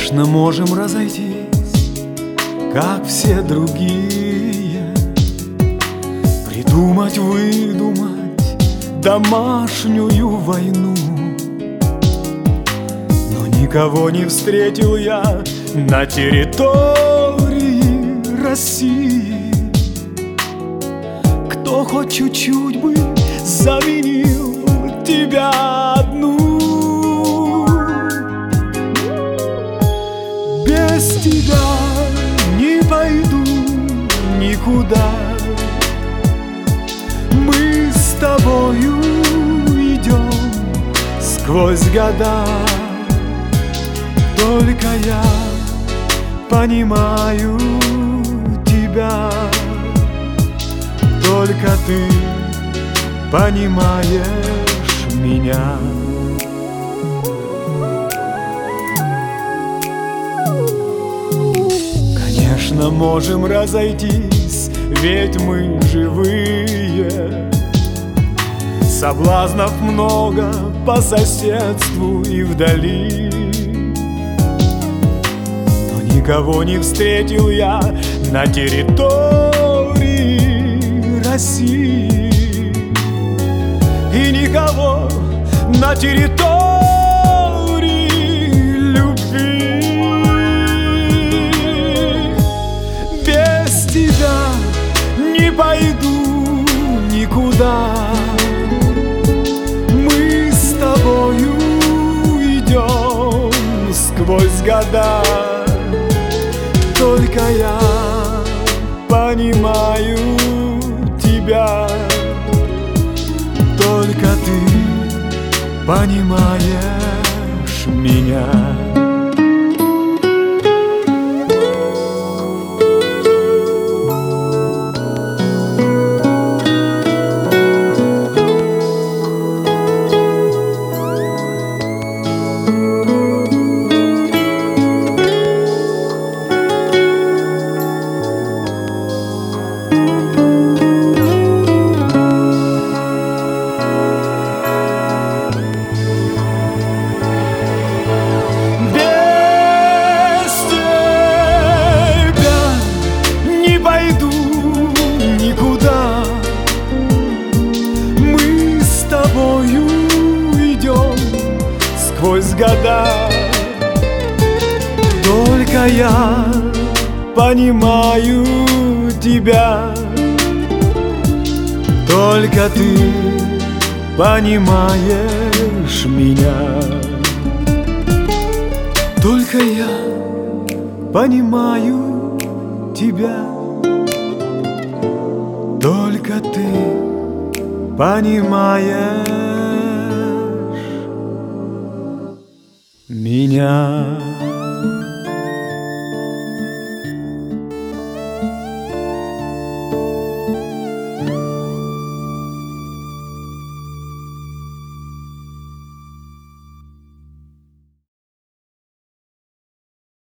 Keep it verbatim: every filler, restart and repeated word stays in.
Конечно, можем разойтись, как все другие, придумать, выдумать домашнюю войну. Но никого не встретил я на территории России, кто хоть чуть-чуть бы заменил тебя одну. Без тебя не пойду никуда. Мы с тобою идем сквозь года. Только я понимаю тебя, только ты понимаешь меня. Конечно, можем разойтись, ведь мы живые. Соблазнов много по соседству и вдали, но никого не встретил я на территории России, и никого на территории любви. Без тебя не пойду никуда. Мы с тобою идем сквозь года. Только я понимаю тебя, только ты понимаешь меня. Сквозь года только я понимаю тебя, только ты понимаешь меня. Только я понимаю тебя, только ты понимаешь меня.